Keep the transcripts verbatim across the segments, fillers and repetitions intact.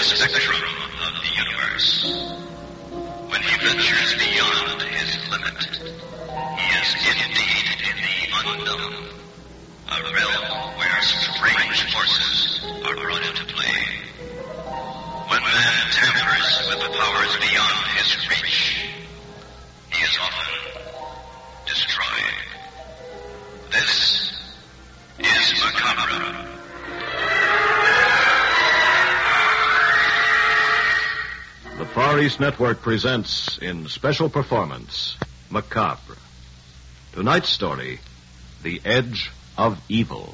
spectrum of the universe. When he ventures beyond his limit, he is indeed in the unknown, a realm where strange forces are brought into play. When man tampers with the powers beyond his reach, he is often destroyed. This is Macabre. The Far East Network presents in special performance, Macabre. Tonight's story, The Edge of Evil.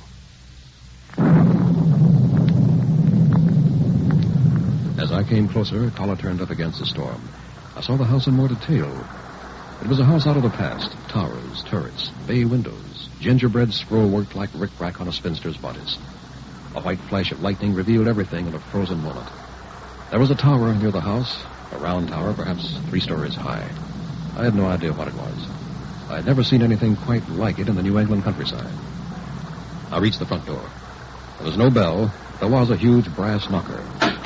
As I came closer, collar turned up against the storm. I saw the house in more detail. It was a house out of the past. Towers, turrets, bay windows, gingerbread scroll worked like rick-rack on a spinster's bodice. A white flash of lightning revealed everything in a frozen moment. There was a tower near the house, a round tower, perhaps three stories high. I had no idea what it was. I had never seen anything quite like it in the New England countryside. I reached the front door. There was no bell. There was a huge brass knocker.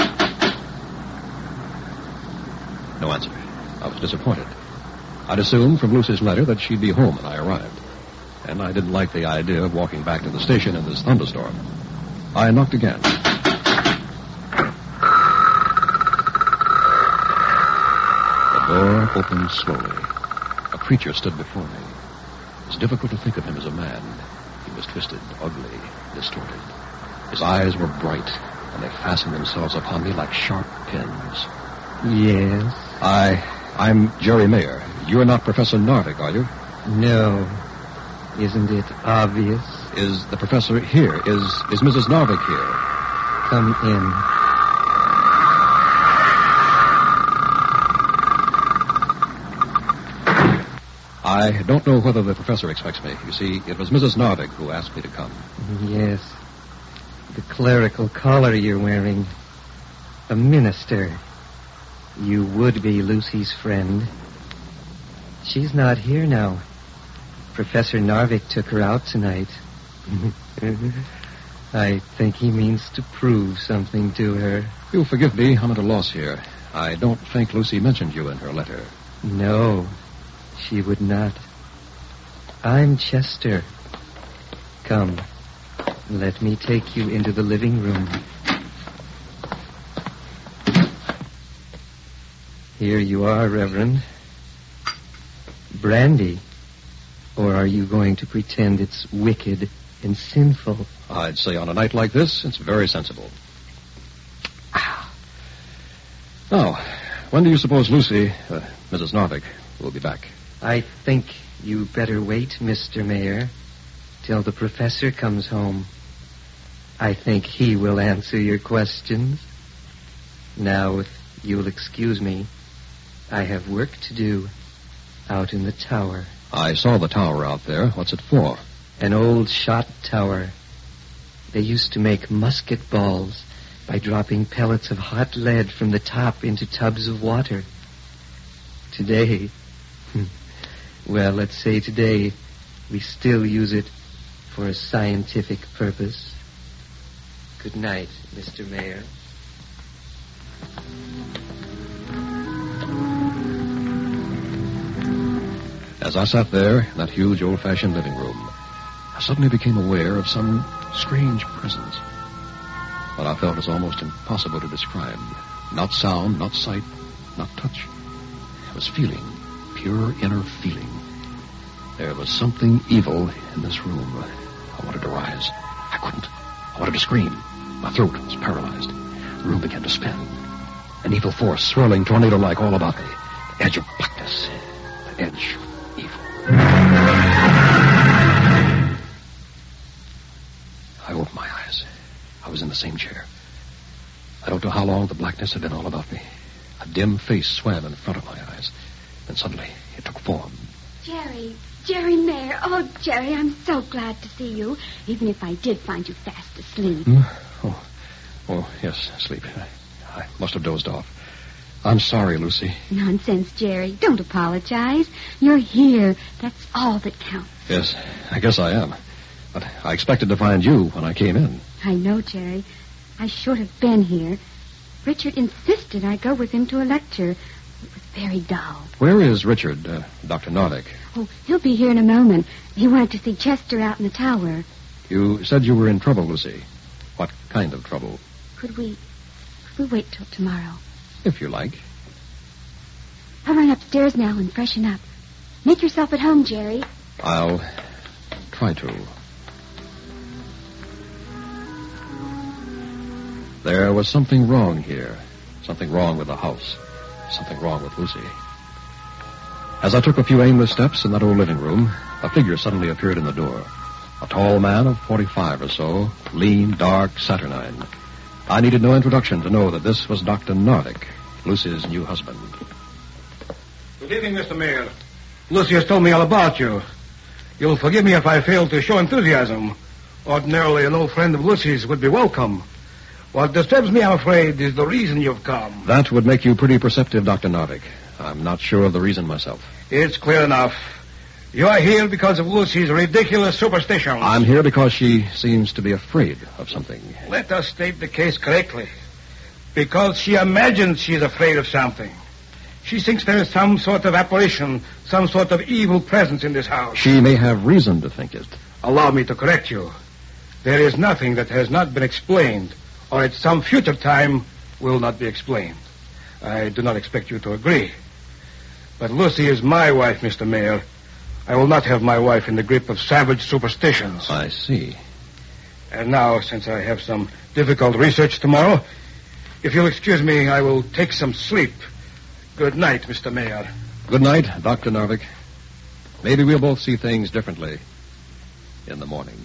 No answer. I was disappointed. I'd assumed from Lucy's letter that she'd be home when I arrived. And I didn't like the idea of walking back to the station in this thunderstorm. I knocked again. The door opened slowly. A creature stood before me. It was difficult to think of him as a man. He was twisted, ugly, distorted. His eyes were bright, and they fastened themselves upon me like sharp pins. Yes? I... I'm Jerry Mayer. You're not Professor Narvik, are you? No. Isn't it obvious? Is the professor here? Is is Missus Narvik here? Come in. I don't know whether the professor expects me. You see, it was Missus Narvik who asked me to come. Yes. The clerical collar you're wearing. A minister. You would be Lucy's friend. She's not here now. Professor Narvik took her out tonight. I think he means to prove something to her. You'll forgive me, I'm at a loss here. I don't think Lucy mentioned you in her letter. No, she would not. I'm Chester. Come, let me take you into the living room. Here you are, Reverend. Brandy. Or are you going to pretend it's wicked and sinful? I'd say on a night like this, it's very sensible. Now, when do you suppose Lucy, uh, Missus Narvik, will be back? I think you better wait, Mister Mayor, till the professor comes home. I think he will answer your questions. Now, if you'll excuse me, I have work to do out in the tower. I saw the tower out there. What's it for? An old shot tower. They used to make musket balls by dropping pellets of hot lead from the top into tubs of water. Today, well, let's say today, we still use it for a scientific purpose. Good night, Mister Mayor. As I sat there in that huge old-fashioned living room, I suddenly became aware of some strange presence. What I felt was almost impossible to describe. Not sound, not sight, not touch. I was feeling, pure inner feeling. There was something evil in this room. I wanted to rise. I couldn't. I wanted to scream. My throat was paralyzed. The room began to spin. An evil force swirling tornado-like all about me. The edge of blackness. The edge of evil. I opened my eyes. I was in the same chair. I don't know how long the blackness had been all about me. A dim face swam in front of my eyes. Then suddenly, it took form. Jerry, Jerry Mayer. Oh, Jerry, I'm so glad to see you, even if I did find you fast asleep. Hmm? Oh, oh, yes, asleep. I, I must have dozed off. I'm sorry, Lucy. Nonsense, Jerry. Don't apologize. You're here. That's all that counts. Yes, I guess I am. But I expected to find you when I came in. I know, Jerry. I should have been here. Richard insisted I go with him to a lecture. It was very dull. Where is Richard, uh, Doctor Nordic? Oh, he'll be here in a moment. He wanted to see Chester out in the tower. You said you were in trouble, Lucy. What kind of trouble? Could we... could we wait till tomorrow? If you like. I'll run upstairs now and freshen up. Make yourself at home, Jerry. I'll try to. There was something wrong here. Something wrong with the house. Something wrong with Lucy. As I took a few aimless steps in that old living room, a figure suddenly appeared in the door. A tall man of forty-five or so, lean, dark, saturnine. I needed no introduction to know that this was Doctor Nordic, Lucy's new husband. Good evening, Mister Mayor. Lucy has told me all about you. You'll forgive me if I fail to show enthusiasm. Ordinarily, an old friend of Lucy's would be welcome. What disturbs me, I'm afraid, is the reason you've come. That would make you pretty perceptive, Doctor Nordic. I'm not sure of the reason myself. It's clear enough. You are here because of Lucy's ridiculous superstitions. I'm here because she seems to be afraid of something. Let us state the case correctly. Because she imagines she's afraid of something. She thinks there is some sort of apparition, some sort of evil presence in this house. She may have reason to think it. Allow me to correct you. There is nothing that has not been explained, or at some future time will not be explained. I do not expect you to agree. But Lucy is my wife, Mister Mayor. I will not have my wife in the grip of savage superstitions. I see. And now, since I have some difficult research tomorrow, if you'll excuse me, I will take some sleep. Good night, Mister Mayor. Good night, Doctor Nordic. Maybe we'll both see things differently in the morning.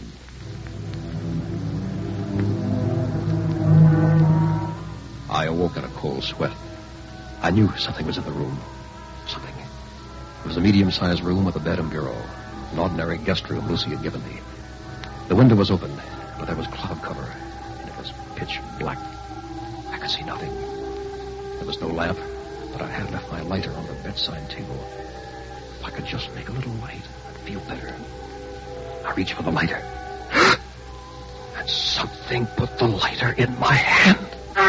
I awoke in a cold sweat. I knew something was in the room. Something. It was a medium-sized room with a bed and bureau. An ordinary guest room Lucy had given me. The window was open, but there was cloud cover, and it was pitch black. I could see nothing. There was no lamp, but I had left my lighter on the bedside table. If I could just make a little light, I'd feel better. I reached for the lighter. And something put the lighter in my hand.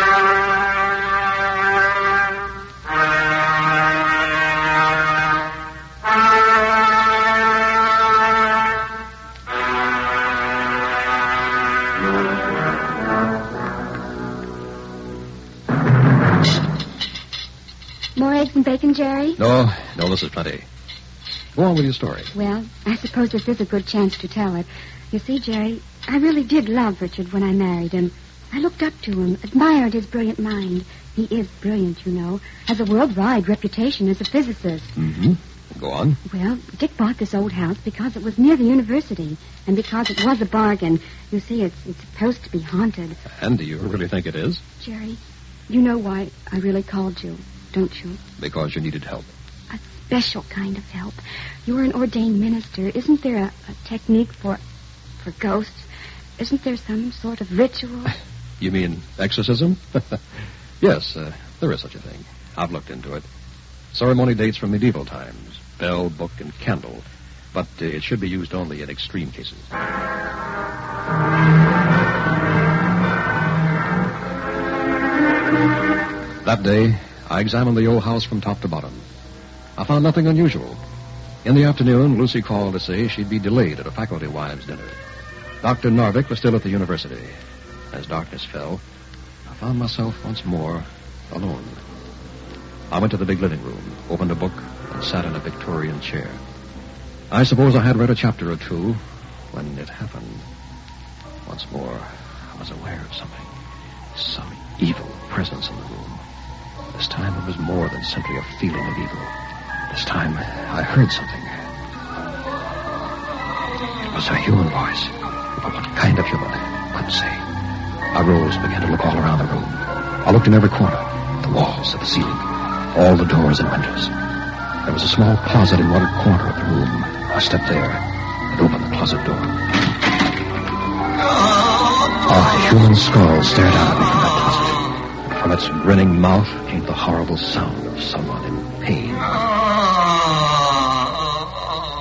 More eggs and bacon, Jerry? No, no, this is plenty. Go on with your story. Well, I suppose this is a good chance to tell it. You see, Jerry, I really did love Richard when I married him. I looked up to him, admired his brilliant mind. He is brilliant, you know. Has a worldwide reputation as a physicist. Mm-hmm. Go on. Well, Dick bought this old house because it was near the university, and because it was a bargain. You see, it's, it's supposed to be haunted. And do you really think it is? Jerry, you know why I really called you, don't you? Because you needed help. A special kind of help. You're an ordained minister. Isn't there a, a technique for for ghosts? Isn't there some sort of ritual? You mean exorcism? Yes, uh, there is such a thing. I've looked into it. Ceremony dates from medieval times. Bell, book, and candle. But uh, it should be used only in extreme cases. That day, I examined the old house from top to bottom. I found nothing unusual. In the afternoon, Lucy called to say she'd be delayed at a faculty wives' dinner. Doctor Nordic was still at the university. As darkness fell, I found myself once more alone. I went to the big living room, opened a book, and sat in a Victorian chair. I suppose I had read a chapter or two when it happened. Once more, I was aware of something. Some evil presence in the room. This time it was more than simply a feeling of evil. This time I heard something. It was a human voice. But what kind of human? Couldn't say. I rose and began to look all around the room. I looked in every corner. The walls, at the ceiling. All the doors and windows. There was a small closet in one corner of the room. I stepped there and opened the closet door. A human skull stared out at me from that closet. From its grinning mouth came the horrible sound of someone in pain.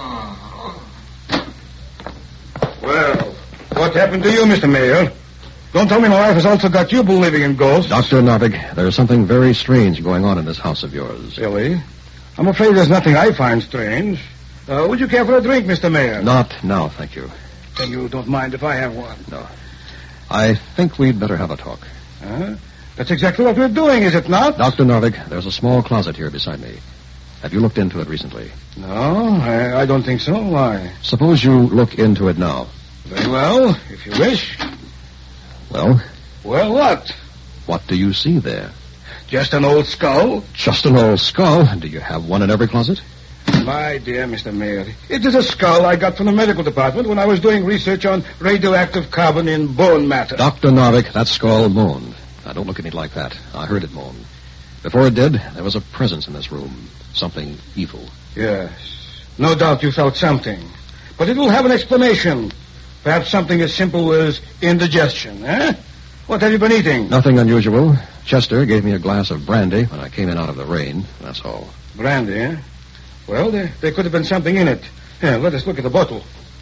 Well, what happened to you, Mister Mayor? Don't tell me my wife has also got you believing in ghosts. Doctor Narvik, there's something very strange going on in this house of yours. Really? I'm afraid there's nothing I find strange. Uh, would you care for a drink, Mister Mayor? Not now, thank you. Then you don't mind if I have one? No. I think we'd better have a talk. Uh, that's exactly what we're doing, is it not? Doctor Narvik, there's a small closet here beside me. Have you looked into it recently? No, I, I don't think so. Why? Suppose you look into it now. Very well, if you wish. Well? Well, what? What do you see there? Just an old skull? Just an old skull? Do you have one in every closet? My dear Mister Mayor, it is a skull I got from the medical department when I was doing research on radioactive carbon in bone matter. Doctor Narvik, that skull moaned. Now, don't look at me like that. I heard it moan. Before it did, there was a presence in this room. Something evil. Yes. No doubt you felt something. But it will have an explanation. Perhaps something as simple as indigestion, eh? What have you been eating? Nothing unusual. Chester gave me a glass of brandy when I came in out of the rain. That's all. Brandy, eh? Well, there, there could have been something in it. Here, let us look at the bottle.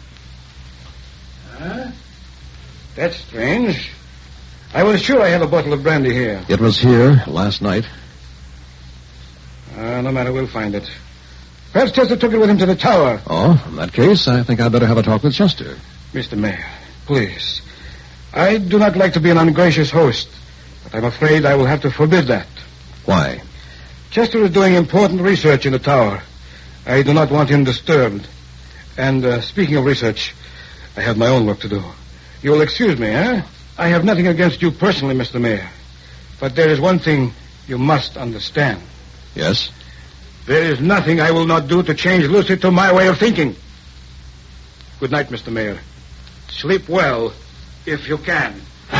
Huh? That's strange. I was sure I had a bottle of brandy here. It was here last night. Uh, no matter, we'll find it. Perhaps Chester took it with him to the tower. Oh, in that case, I think I'd better have a talk with Chester. Mister Mayor, please. I do not like to be an ungracious host, but I'm afraid I will have to forbid that. Why? Chester is doing important research in the tower. I do not want him disturbed. And uh, speaking of research, I have my own work to do. You will excuse me, eh? I have nothing against you personally, Mister Mayor. But there is one thing you must understand. Yes? There is nothing I will not do to change Lucy to my way of thinking. Good night, Mister Mayor. Sleep well, if you can.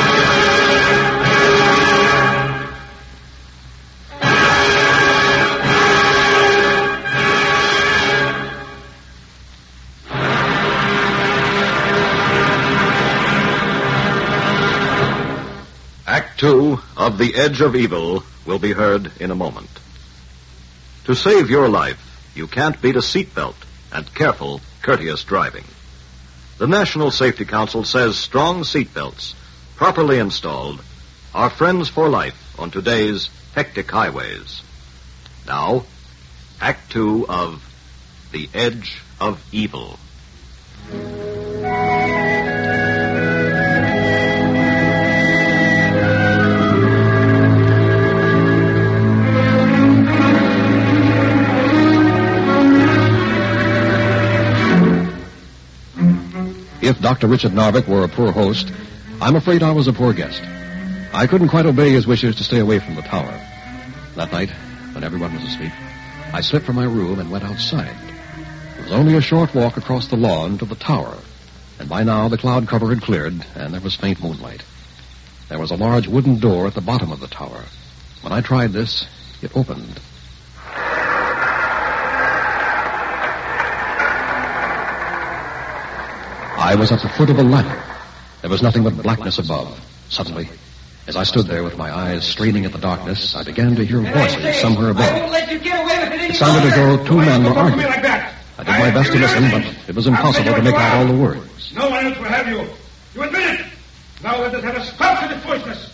Act two of The Edge of Evil will be heard in a moment. To save your life, you can't beat a seatbelt and careful, courteous driving. The National Safety Council says strong seatbelts, properly installed, are friends for life on today's hectic highways. Now, Act two of The Edge of Evil. If Doctor Richard Narvik were a poor host, I'm afraid I was a poor guest. I couldn't quite obey his wishes to stay away from the tower. That night, when everyone was asleep, I slipped from my room and went outside. It was only a short walk across the lawn to the tower, and by now the cloud cover had cleared, and there was faint moonlight. There was a large wooden door at the bottom of the tower. When I tried this, it opened. I was at the foot of a ladder. There was nothing but blackness above. Suddenly, as I stood there with my eyes straining at the darkness, I began to hear voices somewhere above. It sounded as though two men were arguing. I did my best to listen, but it was impossible to make out all the words. No one else will have you. You admit it. Now let us have a stop to this foolishness.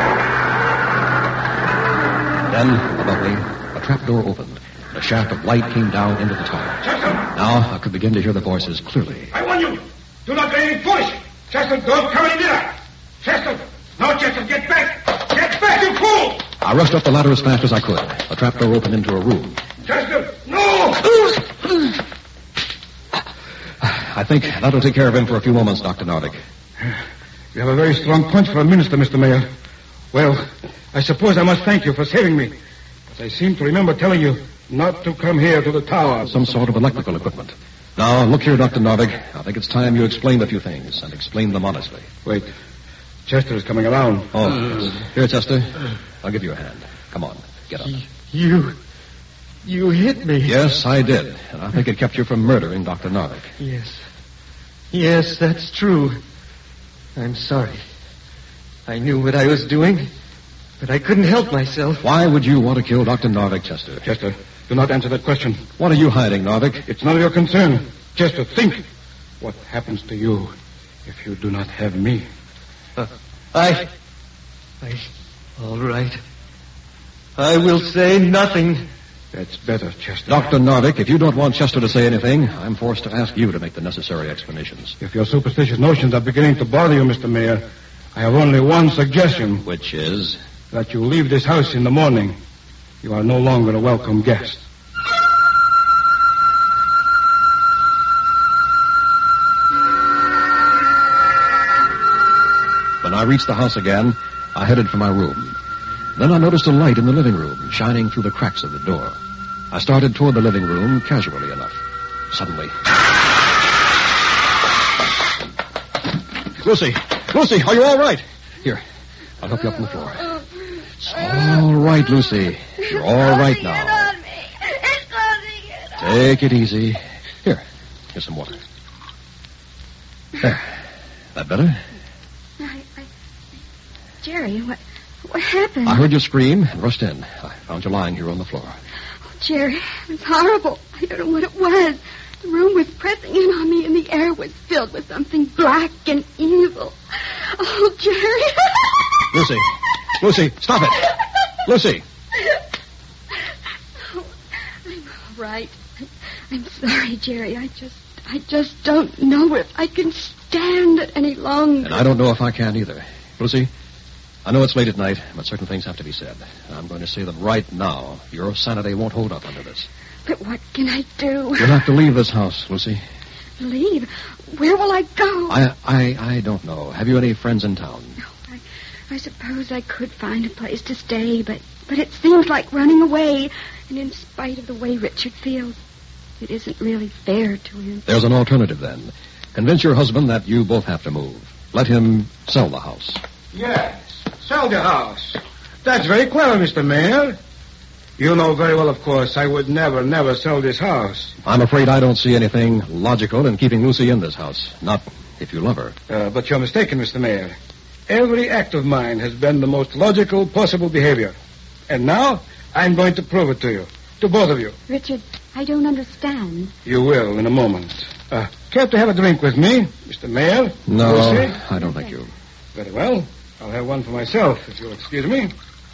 Then, above me, a trapdoor opened. A shaft of light came down into the tower. Chester! Now I could begin to hear the voices clearly. I warn you. Do not do anything foolish. Chester, don't come any nearer. Chester! No, Chester, get back! Get back, you fool! I rushed up the ladder as fast as I could. The trapdoor opened into a room. Chester, no! I think that'll take care of him for a few moments, Doctor Narvik. You have a very strong punch for a minister, Mister Mayor. Well, I suppose I must thank you for saving me. But I seem to remember telling you not to come here to the tower. Some sort of electrical equipment. Now, look here, Doctor Narvik. I think it's time you explained a few things, and explained them honestly. Wait. Chester is coming around. Oh, yes. Here, Chester. I'll give you a hand. Come on, get up. You... you hit me. Yes, I did. And I think it kept you from murdering Doctor Narvik. Yes. Yes, that's true. I'm sorry. I knew what I was doing, but I couldn't help myself. Why would you want to kill Doctor Narvik, Chester? Chester, do not answer that question. What are you hiding, Narvik? It's none of your concern. Chester, think what happens to you if you do not have me. Uh, I... I... All right. I will say nothing. That's better, Chester. Doctor Narvik, if you don't want Chester to say anything, I'm forced to ask you to make the necessary explanations. If your superstitious notions are beginning to bother you, Mister Mayor, I have only one suggestion. Which is? That you leave this house in the morning. You are no longer a welcome guest. When I reached the house again, I headed for my room. Then I noticed a light in the living room, shining through the cracks of the door. I started toward the living room, casually enough. Suddenly... Lucy! Lucy, are you all right? Here, I'll help you up on the floor. It's all right, Lucy. You're all right now. Take it easy. Here, here's some water. There. That better? I, I, Jerry, what, what happened? I heard you scream and rushed in. I found you lying here on the floor. Oh, Jerry, it was horrible. I don't know what it was. The room was pressing in on me, and the air was filled with something black and evil. Oh, Jerry. Lucy. Lucy, stop it. Lucy. Oh, I'm all right. I'm sorry, Jerry. I just, I just don't know if I can stand it any longer. And I don't know if I can either. Lucy, I know it's late at night, but certain things have to be said. I'm going to say them right now. Your sanity won't hold up under this. But what can I do? You'll have to leave this house, Lucy. Leave? Where will I go? I, I, I don't know. Have you any friends in town? No, I, I suppose I could find a place to stay, but, but it seems like running away. And in spite of the way Richard feels, it isn't really fair to him. There's an alternative, then. Convince your husband that you both have to move. Let him sell the house. Yes, sell the house. That's very clever, Mister Mayor. You know very well, of course, I would never, never sell this house. I'm afraid I don't see anything logical in keeping Lucy in this house. Not if you love her. Uh, but you're mistaken, Mister Mayor. Every act of mine has been the most logical possible behavior. And now, I'm going to prove it to you. To both of you. Richard, I don't understand. You will in a moment. Uh, care to have a drink with me, Mister Mayor? No, Lucy? I don't think you. Very well. I'll have one for myself, if you'll excuse me.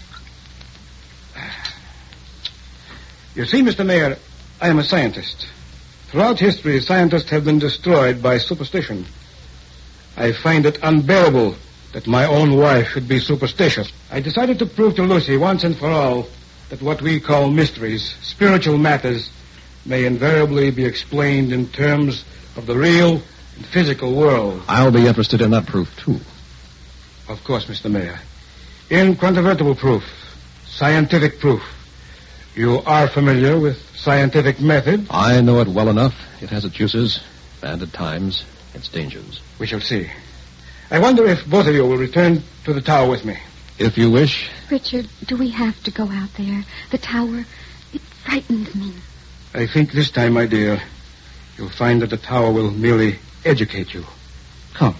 You see, Mister Mayor, I am a scientist. Throughout history, scientists have been destroyed by superstition. I find it unbearable that my own wife should be superstitious. I decided to prove to Lucy once and for all that what we call mysteries, spiritual matters, may invariably be explained in terms of the real and physical world. I'll be interested in that proof, too. Of course, Mister Mayor. Incontrovertible proof. Scientific proof. You are familiar with scientific method? I know it well enough. It has its uses, and at times, its dangers. We shall see. I wonder if both of you will return to the tower with me. If you wish. Richard, do we have to go out there? The tower, it frightens me. I think this time, my dear, you'll find that the tower will merely educate you. Come.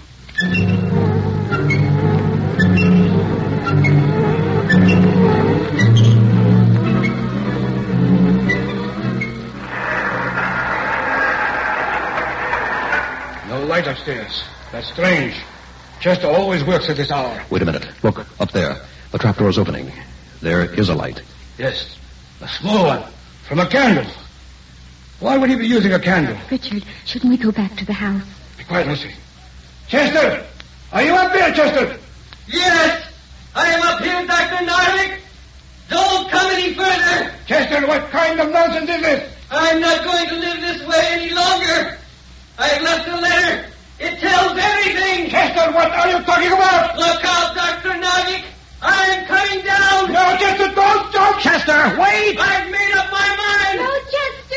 No light upstairs. That's strange. Chester always works at this hour. Wait a minute. Look, up there. The trapdoor's opening. There is a light. Yes, a small one. From a candle. Why would he be using a candle? Richard, shouldn't we go back to the house? Be quiet, Lucy. Chester! Are you up there, Chester? Yes, I am up here, Doctor Narvik. Don't come any further. Chester, what kind of nonsense is this? I'm not going to live this way any longer. I've left a letter. It tells everything. Chester, what are you talking about? Look out, Doctor Narvik. I am coming down. No, Chester, don't stop. Chester, wait! I've made up my mind. No, Chester!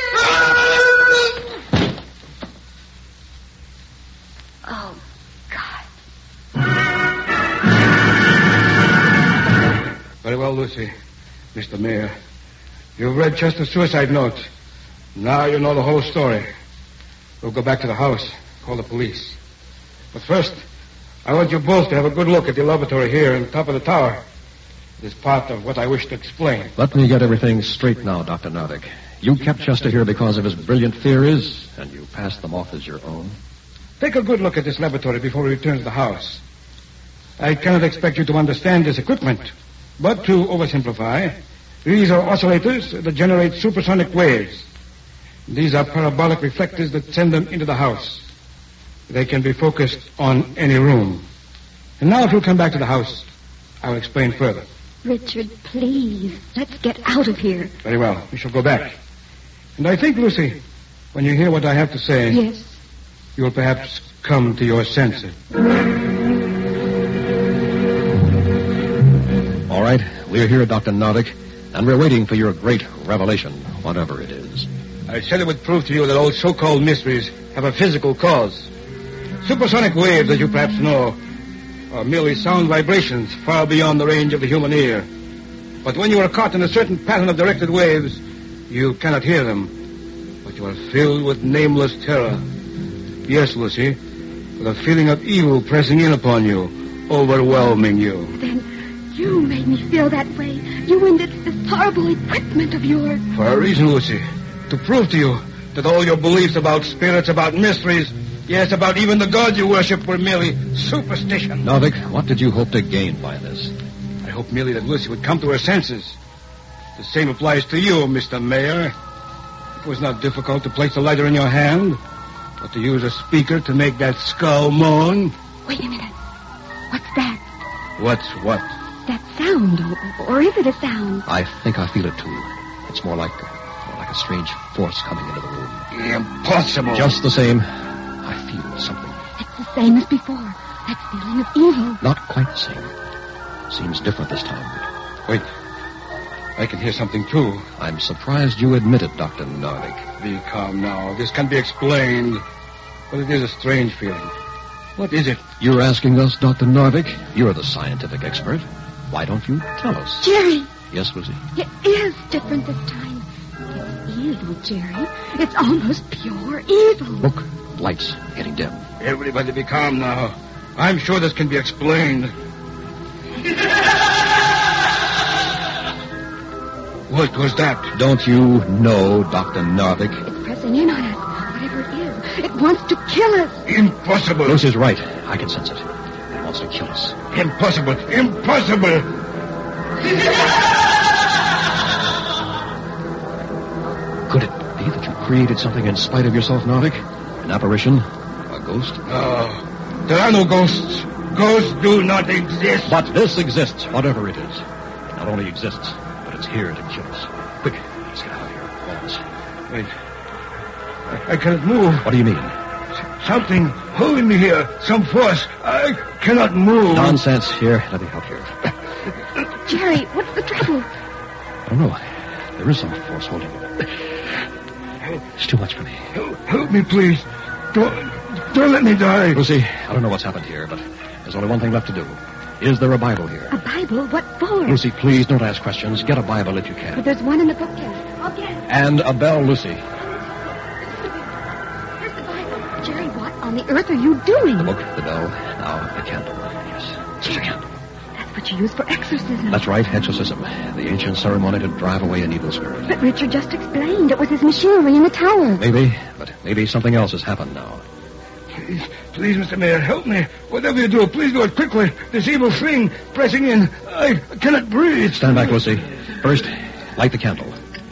Oh, God. Very well, Lucy. Mister Mayor, you've read Chester's suicide note. Now you know the whole story. We'll go back to the house, call the police. But first, I want you both to have a good look at the lavatory here on top of the tower. It is part of what I wish to explain. Let me get everything straight now, Doctor Narvik. You kept Chester here because of his brilliant theories, and you passed them off as your own. Take a good look at this laboratory before we return to the house. I cannot expect you to understand this equipment. But to oversimplify, these are oscillators that generate supersonic waves. These are parabolic reflectors that send them into the house. They can be focused on any room. And now if you'll come back to the house, I'll explain further. Richard, please, let's get out of here. Very well. We shall go back. And I think, Lucy, when you hear what I have to say... Yes? You'll perhaps come to your senses. All right, we're here, Doctor Narvik, and we're waiting for your great revelation, whatever it is. I said it would prove to you that all so-called mysteries have a physical cause. Supersonic waves, as you perhaps know, are merely sound vibrations far beyond the range of the human ear. But when you are caught in a certain pattern of directed waves, you cannot hear them, but you are filled with nameless terror. Yes, Lucy, with a feeling of evil pressing in upon you, overwhelming you. Then you made me feel that way. You and this, this horrible equipment of yours. For a reason, Lucy. To prove to you that all your beliefs about spirits, about mysteries, yes, about even the God you worship were merely superstition. Narvik, what did you hope to gain by this? I hope merely that Lucy would come to her senses. The same applies to you, Mister Mayor. It was not difficult to place the lighter in your hand, but to use a speaker to make that skull moan. Wait a minute. What's that? What's what? That sound, or, or is it a sound? I think I feel it, too. It's more like, more like a strange force coming into the room. Impossible. Just the same, I feel something. It's the same as before. That feeling of evil. Not quite the same. Seems different this time. Wait. I can hear something, too. I'm surprised you admit it, Doctor Narvik. Be calm now. This can be explained. But it is a strange feeling. What is it? You're asking us, Doctor Narvik? You're the scientific expert. Why don't you tell us? Jerry! Yes, Lucy? It is different this time. It's evil, Jerry. It's almost pure evil. Look, lights getting dim. Everybody be calm now. I'm sure this can be explained. What was that? Don't you know, Doctor Narvik? It's pressing in on us, whatever it is. It wants to kill us. Impossible. Lucy's right. I can sense it. It wants to kill us. Impossible. Impossible. Could it be that you created something in spite of yourself, Narvik? An apparition? A ghost? No. There are no ghosts. Ghosts do not exist. But this exists, whatever it is. It not only exists, but it's here to kill us. Quick, let's get out of here. All of us. Wait. I, I cannot move. What do you mean? Something holding me here. Some force. I cannot move. Nonsense. Here, let me help you. Jerry, what's the trouble? I don't know. There is some force holding me. It's too much for me. Help, help me, please. Don't, don't let me die. Lucy, I don't know what's happened here, but there's only one thing left to do. Is there a Bible here? A Bible? What for? Lucy, please don't ask questions. Get a Bible if you can. But there's one in the bookcase. I'll get it. And a bell, Lucy. Here's the Bible. Jerry, what on the earth are you doing? The book, the bell, now the candle. Yes, just a candle. That's what you use for exorcism. That's right, exorcism. The ancient ceremony to drive away an evil spirit. But Richard just explained it was his machinery in the tower. Maybe, but maybe something else has happened now. Please, please, Mister Mayor, help me. Whatever you do, please do it quickly. This evil thing pressing in. I cannot breathe. Stand back, Lucy. First, light the candle.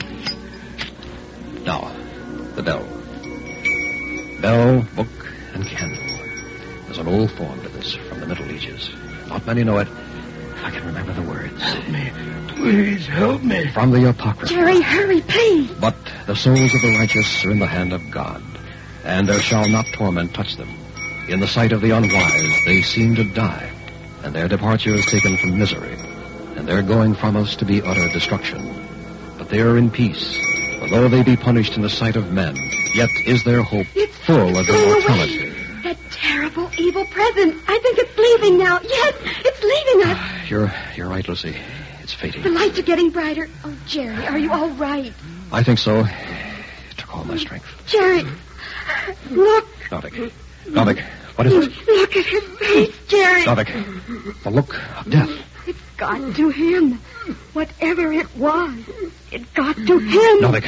Now, the bell. Bell, book, and candle. There's an old form to this from the Middle Ages. Not many know it. I can remember the words. Help me. Please, help me. From the Apocrypha. Jerry, hurry, please. But the souls of the righteous are in the hand of God, and there shall not torment touch them. In the sight of the unwise, they seem to die, and their departure is taken from misery, and their going from us to be utter destruction. But they are in peace, for though they be punished in the sight of men, yet is their hope It's full of going immortality. away. That terrible evil presence. I think it's leaving now. Yes, it's leaving us. You're, you're right, Lucy. It's fading. The lights are getting brighter. Oh, Jerry, are you all right? I think so. It took all my strength. Jerry, look. Narvik. Narvik, what is it? Look at his face, Jerry. Narvik, the look of death. It's got to him. Whatever it was, it got to him. Narvik.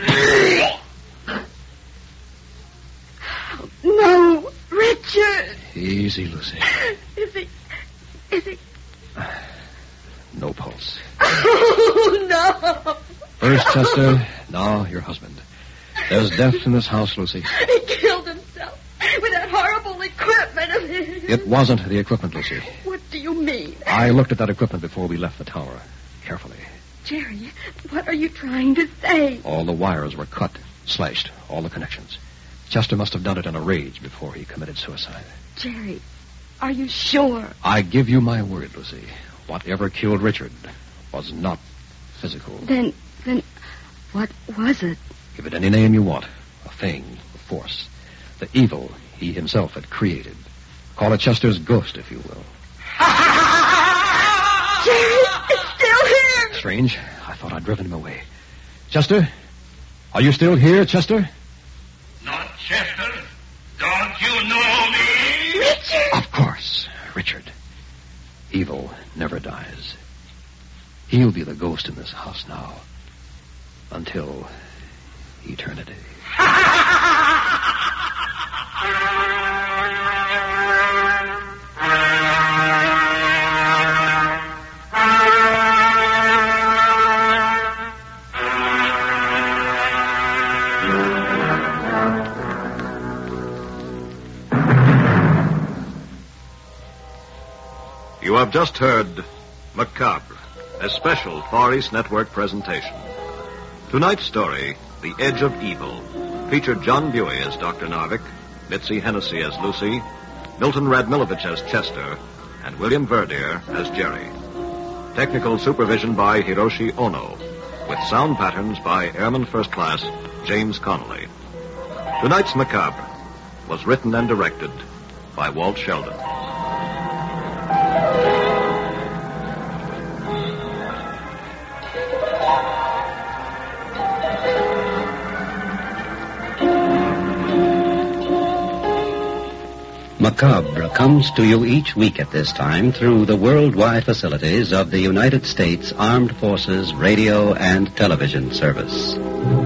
No, Richard. Easy, Lucy. Is he... Is he... No pulse. Oh, no! First, Chester, now your husband. There's death in this house, Lucy. He killed himself with that horrible equipment of his. It wasn't the equipment, Lucy. What do you mean? I looked at that equipment before we left the tower. Carefully. Jerry, what are you trying to say? All the wires were cut, slashed, all the connections. Chester must have done it in a rage before he committed suicide. Jerry, are you sure? I give you my word, Lucy. Whatever killed Richard was not physical. Then, then, what was it? Give it any name you want. A thing, a force. The evil he himself had created. Call it Chester's ghost, if you will. Jerry, it's still here! Strange. I thought I'd driven him away. Chester? Are you still here, Chester? Not Chester. Don't you know me? Richard! Of course, Richard. Evil never dies. He'll be the ghost in this house now. Until eternity. You have just heard Macabre, a special Far East Network presentation. Tonight's story, The Edge of Evil, featured John Buey as Doctor Narvik, Mitzi Hennessy as Lucy, Milton Radmilovich as Chester, and William Verdier as Jerry. Technical supervision by Hiroshi Ono, with sound patterns by Airman First Class James Connolly. Tonight's Macabre was written and directed by Walt Sheldon. Macabre comes to you each week at this time through the worldwide facilities of the United States Armed Forces Radio and Television Service.